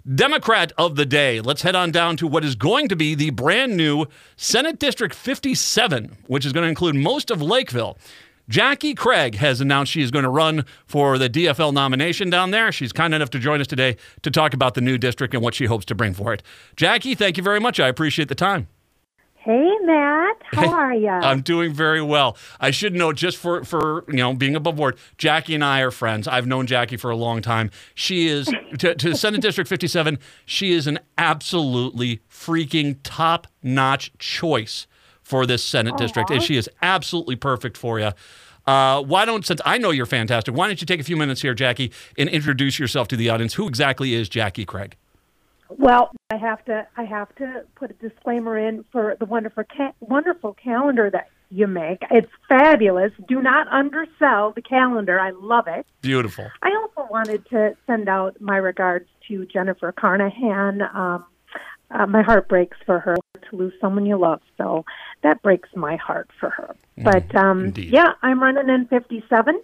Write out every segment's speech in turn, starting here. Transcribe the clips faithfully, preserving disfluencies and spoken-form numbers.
Democrat of the day. Let's head on down to what is going to be the brand new Senate District fifty-seven, which is going to include most of Lakeville. Jackie Craig has announced she is going to run for the D F L nomination down there. She's kind enough to join us today to talk about the new district and what she hopes to bring for it. Jackie, thank you very much. I appreciate the time. Hey, Matt. How are you? I'm doing very well. I should note, just for, for you know, being above board, Jackie and I are friends. I've known Jackie for a long time. She is, to, to Senate District fifty-seven, she is an absolutely freaking top-notch choice for this Senate Aww. district, and she is absolutely perfect for you. Uh, why don't, since I know you're fantastic, why don't you take a few minutes here, Jackie, and introduce yourself to the audience. Who exactly is Jackie Craig? Well, I have to I have to put a disclaimer in for the wonderful ca- wonderful calendar that you make. It's fabulous. Do not undersell the calendar. I love it. Beautiful. I also wanted to send out my regards to Jennifer Carnahan. Um, uh, my heart breaks for her to lose someone you love, so that breaks my heart for her. Mm, but um, yeah, I'm running in fifty-seven.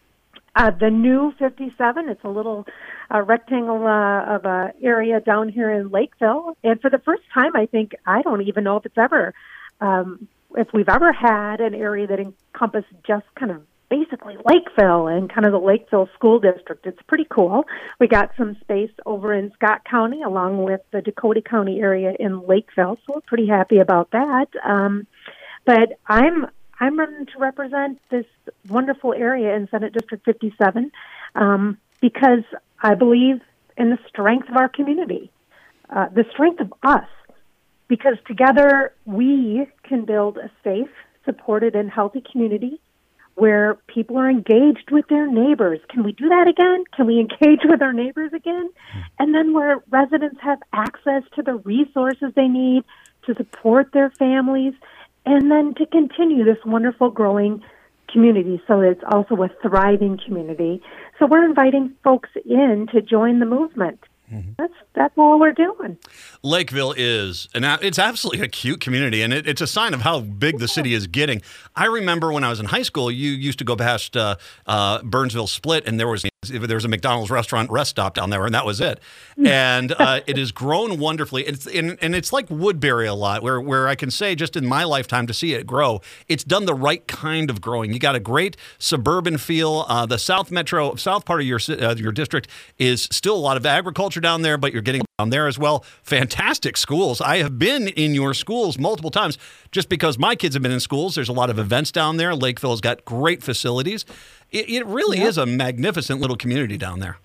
Uh, the new fifty-seven, it's a little uh, rectangle uh, of a area down here in Lakeville. And for the first time, I think, I don't even know if it's ever, um, if we've ever had an area that encompassed just kind of basically Lakeville and kind of the Lakeville School District. It's pretty cool. We got some space over in Scott County along with the Dakota County area in Lakeville, so we're pretty happy about that. Um, but I'm I'm running to represent this wonderful area in Senate District fifty-seven um, because I believe in the strength of our community, uh, the strength of us, because together we can build a safe, supported, and healthy community where people are engaged with their neighbors. Can we do that again? Can we engage with our neighbors again? And then where residents have access to the resources they need to support their families, and then to continue this wonderful growing community so that it's also a thriving community. So we're inviting folks in to join the movement. Mm-hmm. That's that's all we're doing. Lakeville is, an, it's absolutely a cute community, and it, it's a sign of how big the city is getting. I remember when I was in high school, you used to go past uh, uh, Burnsville Split, and there was there was a McDonald's restaurant rest stop down there, and that was it. And uh, it has grown wonderfully. It's and, and it's like Woodbury a lot, where where I can say just in my lifetime to see it grow, it's done the right kind of growing. You got a great suburban feel. Uh, the South Metro, South part of your uh, your district is still a lot of agriculture down there, but you're getting down there as well. Fantastic schools. I have been in your schools multiple times just because my kids have been in schools. There's a lot of events down there. Lakeville's got great facilities. It, it really yep. is a magnificent little community down there.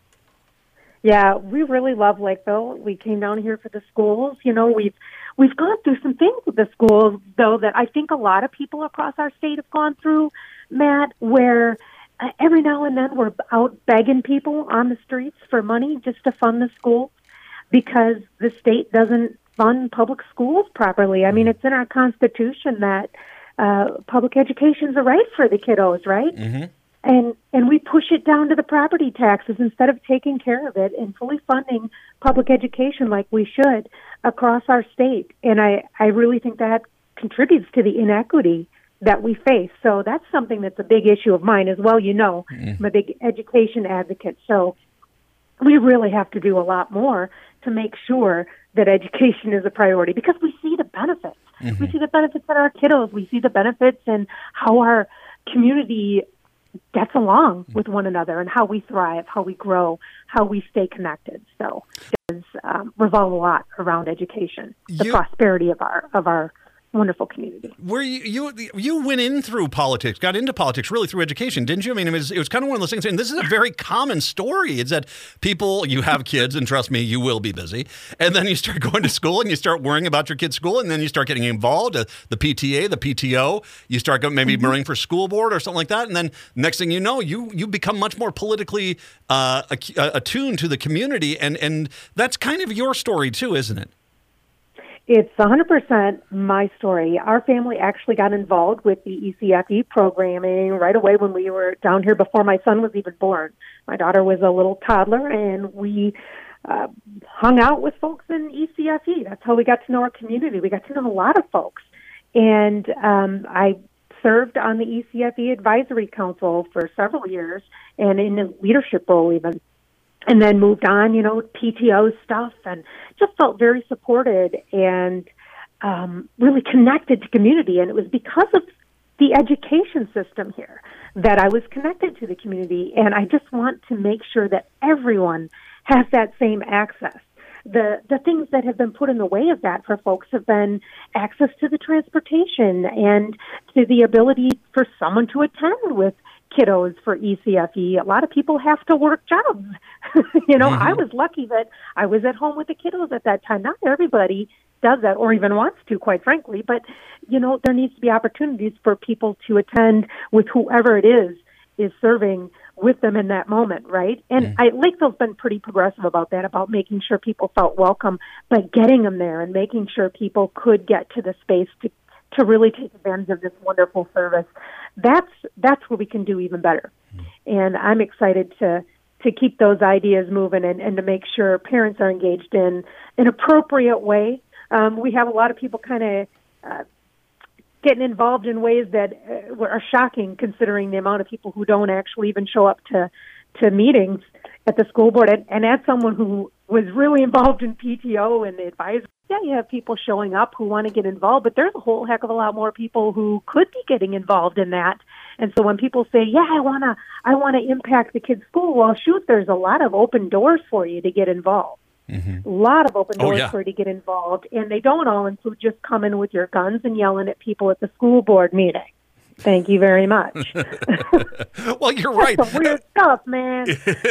Yeah, we really love Lakeville. We came down here for the schools. You know, we've we've gone through some things with the schools, though, that I think a lot of people across our state have gone through, Matt, where uh, every now and then we're out begging people on the streets for money just to fund the schools because the state doesn't fund public schools properly. I mean, it's in our Constitution that uh, public education is a right for the kiddos, right? Mm-hmm. And and we push it down to the property taxes instead of taking care of it and fully funding public education like we should across our state. And I, I really think that contributes to the inequity that we face. So that's something that's a big issue of mine as well. You know, mm-hmm. I'm a big education advocate. So we really have to do a lot more to make sure that education is a priority because we see the benefits. Mm-hmm. We see the benefits in our kiddos. We see the benefits in how our community gets along with one another and how we thrive, how we grow, how we stay connected. So it does um, revolve a lot around education, the you, prosperity of our of our wonderful community. Where you, you you went in through politics, got into politics really through education, didn't you? I mean, it was, it was kind of one of those things, and this is a very common story. It's that people, you have kids, and trust me, you will be busy, and then you start going to school, and you start worrying about your kid's school, and then you start getting involved, uh, the P T A, the P T O, you start going, maybe mm-hmm. running for school board or something like that, and then next thing you know, you you become much more politically uh, attuned to the community, and, and that's kind of your story too, isn't it? It's one hundred percent my story. Our family actually got involved with the E C F E programming right away when we were down here before my son was even born. My daughter was a little toddler, and we uh, hung out with folks in E C F E. That's how we got to know our community. We got to know a lot of folks. And um, I served on the E C F E Advisory Council for several years and in a leadership role even. and then moved on, you know, P T O stuff, and just felt very supported and um, really connected to community. And it was because of the education system here that I was connected to the community. And I just want to make sure that everyone has that same access. The the things that have been put in the way of that for folks have been access to the transportation and to the ability for someone to attend with kiddos for E C F E. A lot of people have to work jobs. you know, mm-hmm. I was lucky that I was at home with the kiddos at that time. Not everybody does that or even wants to, quite frankly, but, you know, there needs to be opportunities for people to attend with whoever it is is serving with them in that moment, right? And mm. I, Lakeville's been pretty progressive about that, about making sure people felt welcome, but getting them there and making sure people could get to the space to to really take advantage of this wonderful service. That's that's what we can do even better. Mm. And I'm excited to to keep those ideas moving and, and to make sure parents are engaged in an appropriate way. Um, we have a lot of people kind of uh, getting involved in ways that uh, are shocking, considering the amount of people who don't actually even show up to, to meetings at the school board. And, and as someone who was really involved in P T O and the advisory, yeah, you have people showing up who want to get involved, but there's a whole heck of a lot more people who could be getting involved in that. And so when people say, yeah, I want to I want to impact the kids' school, well, shoot, there's a lot of open doors for you to get involved. Mm-hmm. A lot of open doors oh, yeah. for you to get involved, and they don't all include just coming with your guns and yelling at people at the school board meeting. Thank you very much. Well, you're right. That's some weird stuff, man.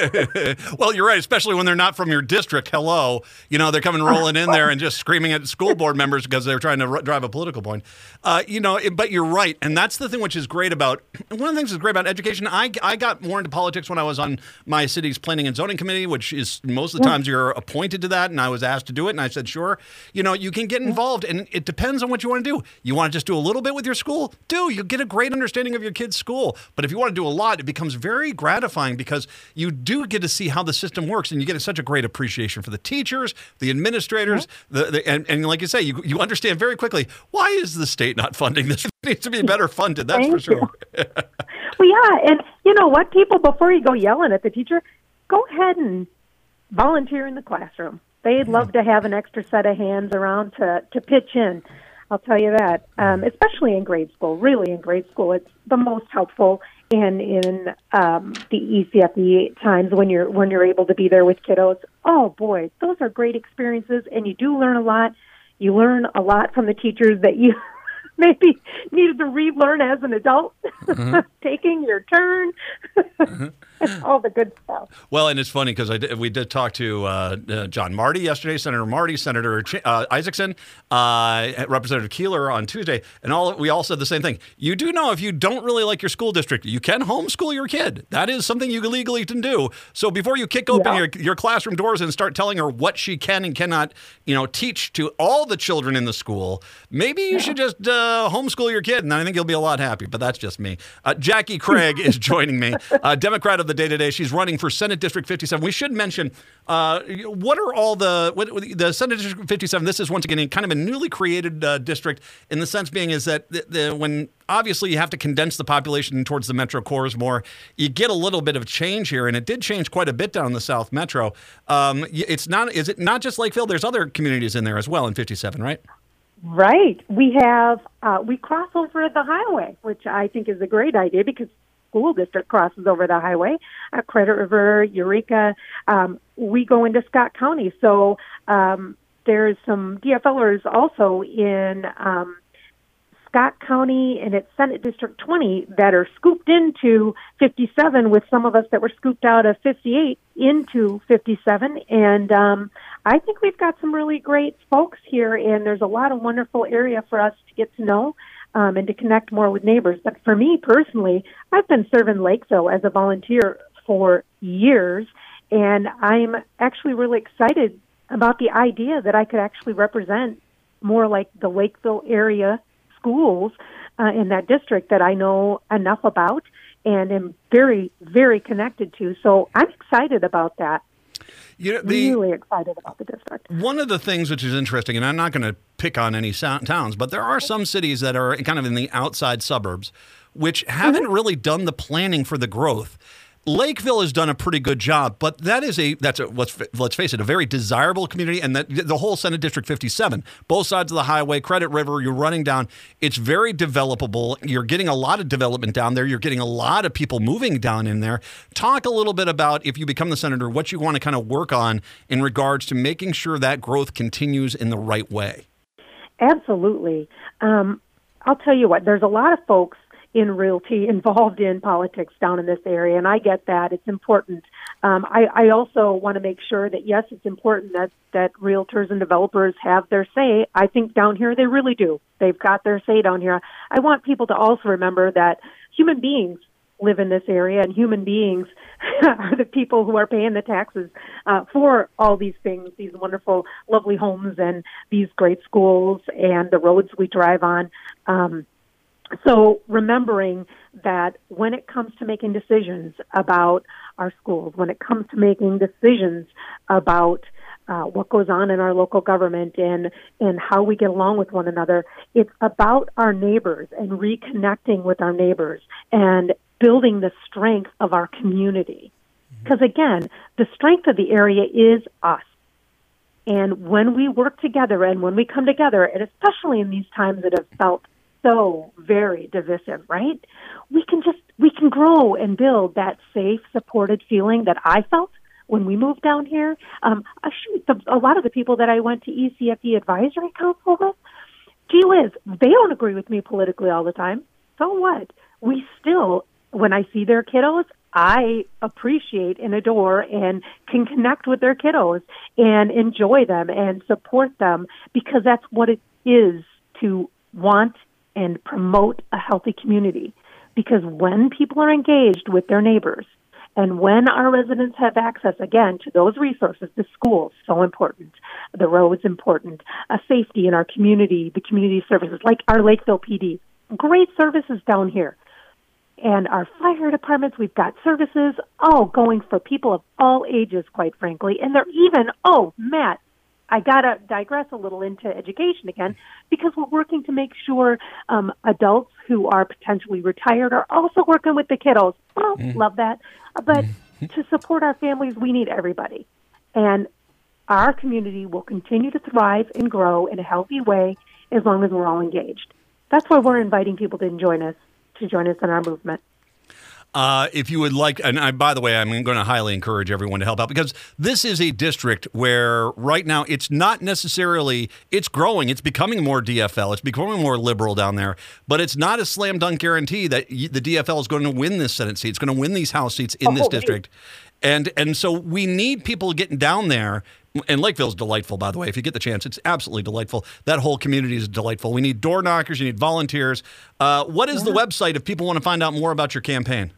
Well, you're right, especially when they're not from your district. Hello. You know, they're coming rolling in there and just screaming at school board members because they're trying to r- drive a political point. Uh, you know, it, but you're right. And that's the thing which is great about, one of the things that's great about education, I, I got more into politics when I was on my city's planning and zoning committee, which is most of the yeah. times you're appointed to that, and I was asked to do it, and I said, sure. You know, you can get involved, and it depends on what you want to do. You want to just do a little bit with your school? Do. You get a great understanding of your kid's school. But if you want to do a lot, it becomes very gratifying because you do get to see how the system works, and you get such a great appreciation for the teachers, the administrators, yeah. the, the and, and like you say, you you understand very quickly, why is the state not funding this? It needs to be better funded, that's Thank for sure. Well, yeah, and you know what, people, before you go yelling at the teacher, go ahead and volunteer in the classroom. They'd love to have an extra set of hands around to, to pitch in. I'll tell you that, um, especially in grade school, really in grade school, it's the most helpful. And in um, the E C F E times when you're when you're able to be there with kiddos, oh boy, those are great experiences, and you do learn a lot. You learn a lot from the teachers that you maybe needed to relearn as an adult, mm-hmm. taking your turn. Mm-hmm. All the good stuff. Well, and it's funny because I did, we did talk to uh, uh, John Marty yesterday, Senator Marty, Senator Ch- uh, Isaacson, uh, Representative Keeler on Tuesday, and all we all said the same thing. You do know if you don't really like your school district, you can homeschool your kid. That is something you legally can do. So before you kick open yeah. your, your classroom doors and start telling her what she can and cannot, you know, teach to all the children in the school, maybe you yeah. should just uh, homeschool your kid, and I think you'll be a lot happier. But that's just me. Uh, Jackie Craig is joining me, uh, Democrat of the day today. She's running for Senate District fifty-seven. We should mention uh, what are all the what, the Senate District fifty-seven. This is once again kind of a newly created uh, district in the sense being is that the, the, when obviously you have to condense the population towards the metro cores more, you get a little bit of change here, and it did change quite a bit down in the South Metro. Um, it's not is it not just Lakeville? There's other communities in there as well in fifty-seven, right? Right. We have uh, we cross over the highway, which I think is a great idea because school district crosses over the highway, uh, Credit River, Eureka. Um, we go into Scott County. So um, there's some D F Lers also in um, Scott County and it's Senate District twenty that are scooped into fifty-seven with some of us that were scooped out of fifty-eight into fifty-seven. And um, I think we've got some really great folks here, and there's a lot of wonderful area for us to get to know. Um, and to connect more with neighbors. But for me personally, I've been serving Lakeville as a volunteer for years, and I'm actually really excited about the idea that I could actually represent more like the Lakeville area schools uh, in that district that I know enough about and am very, very connected to. So I'm excited about that. You know, the, really excited about the district. One of the things which is interesting, and I'm not going to pick on any so- towns, but there are some cities that are kind of in the outside suburbs, which haven't mm-hmm. really done the planning for the growth. Lakeville has done a pretty good job, but that is a that's a let's let's face it, a very desirable community, and that the whole Senate District fifty-seven, both sides of the highway, Credit River, you're running down. It's very developable. You're getting a lot of development down there. You're getting a lot of people moving down in there. Talk a little bit about, if you become the senator, what you want to kind of work on in regards to making sure that growth continues in the right way. Absolutely. Um, I'll tell you what, there's a lot of folks in realty involved in politics down in this area, and I get that. It's important. Um, I, I also want to make sure that, yes, it's important that, that realtors and developers have their say. I think down here they really do. They've got their say down here. I want people to also remember that human beings live in this area, and human beings are the people who are paying the taxes uh, for all these things, these wonderful, lovely homes and these great schools and the roads we drive on. Um, So remembering that when it comes to making decisions about our schools, when it comes to making decisions about uh, what goes on in our local government and, and how we get along with one another, it's about our neighbors and reconnecting with our neighbors and building the strength of our community. Because again, the strength of the area is us. And when we work together and when we come together, and especially in these times that have felt so very divisive, right? We can just, we can grow and build that safe, supported feeling that I felt when we moved down here. Um, uh, shoot, the, a lot of the people that I went to E C F D Advisory Council with, gee whiz, they don't agree with me politically all the time. So what? We still, when I see their kiddos, I appreciate and adore and can connect with their kiddos and enjoy them and support them, because that's what it is to want and promote a healthy community. Because when people are engaged with their neighbors and when our residents have access, again, to those resources, the schools, so important, the roads, important, uh, safety in our community, the community services, like our Lakeville P D, great services down here. And our fire departments, we've got services, oh, going for people of all ages, quite frankly. And they're even, oh, Matt, I got to digress a little into education again, because we're working to make sure um, adults who are potentially retired are also working with the kiddos. Well, mm. love that. But mm. to support our families, we need everybody. And our community will continue to thrive and grow in a healthy way as long as we're all engaged. That's why we're inviting people to join us, to join us in our movement. Uh, if you would like, and I, by the way, I'm going to highly encourage everyone to help out, because this is a district where right now it's not necessarily, it's growing, it's becoming more D F L, it's becoming more liberal down there, but it's not a slam dunk guarantee that the D F L is going to win this Senate seat. It's going to win these House seats in this oh, district. And and so we need people getting down there. And Lakeville's delightful, by the way. If you get the chance, it's absolutely delightful. That whole community is delightful. We need door knockers. You need volunteers. Uh, what is yeah. the website if people want to find out more about your campaign?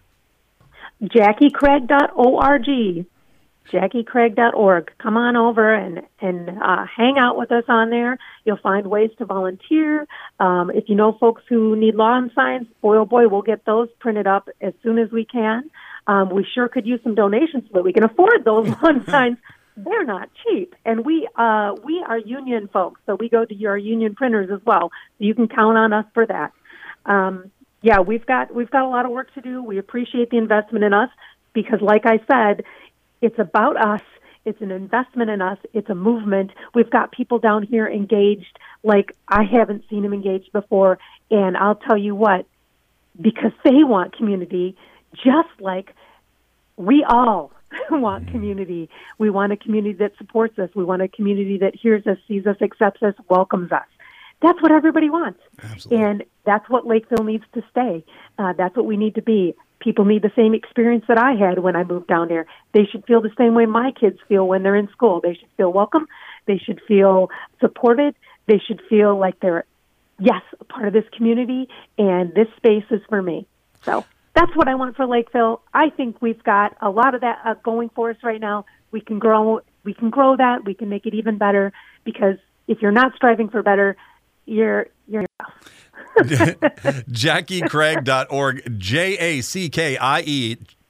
Jackie Craig dot org. Jackie Craig dot org. Come on over and, and uh, hang out with us on there. You'll find ways to volunteer. Um, if you know folks who need lawn signs, boy, oh boy, we'll get those printed up as soon as we can. Um, we sure could use some donations so that we can afford those lawn signs. They're not cheap, and we uh, we are union folks, so we go to your union printers as well. So you can count on us for that. Um, yeah, we've got we've got a lot of work to do. We appreciate the investment in us because, like I said, it's about us. It's an investment in us. It's a movement. We've got people down here engaged like I haven't seen them engaged before, and I'll tell you what, because they want community, just like we all want community. We want a community that supports us. We want a community that hears us, sees us, accepts us, welcomes us. That's what everybody wants. Absolutely. And that's what Lakeville needs to stay. Uh, that's what we need to be. People need the same experience that I had when I moved down here. They should feel the same way my kids feel when they're in school. They should feel welcome. They should feel supported. They should feel like they're, yes, a part of this community, and this space is for me. So that's what I want for Lakeville. I think we've got a lot of that uh, going for us right now. We can grow. We can grow that. We can make it even better, because if you're not striving for better, you're you're. Jackie Craig dot org, J A C K I E.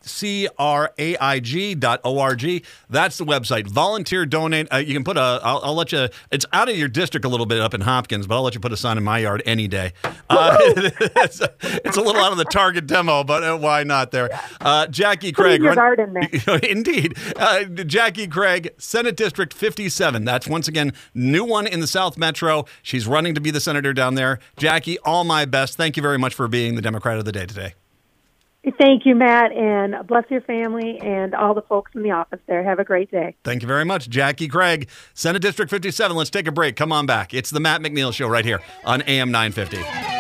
C R A I G dot O R G. That's the website. Volunteer, donate. Uh, you can put a, I'll, I'll let you, it's out of your district a little bit up in Hopkins, but I'll let you put a sign in my yard any day. Uh, it's, a, it's a little out of the target demo, but uh, why not there? Uh, Jackie Craig. Put your run, garden there. Indeed. Uh, Jackie Craig, Senate District fifty-seven. That's once again, new one in the South Metro. She's running to be the senator down there. Jackie, all my best. Thank you very much for being the Democrat of the day today. Thank you, Matt, and bless your family and all the folks in the office there. Have a great day. Thank you very much. Jackie Craig, Senate District fifty-seven. Let's take a break. Come on back. It's the Matt McNeil Show right here on A M nine fifty.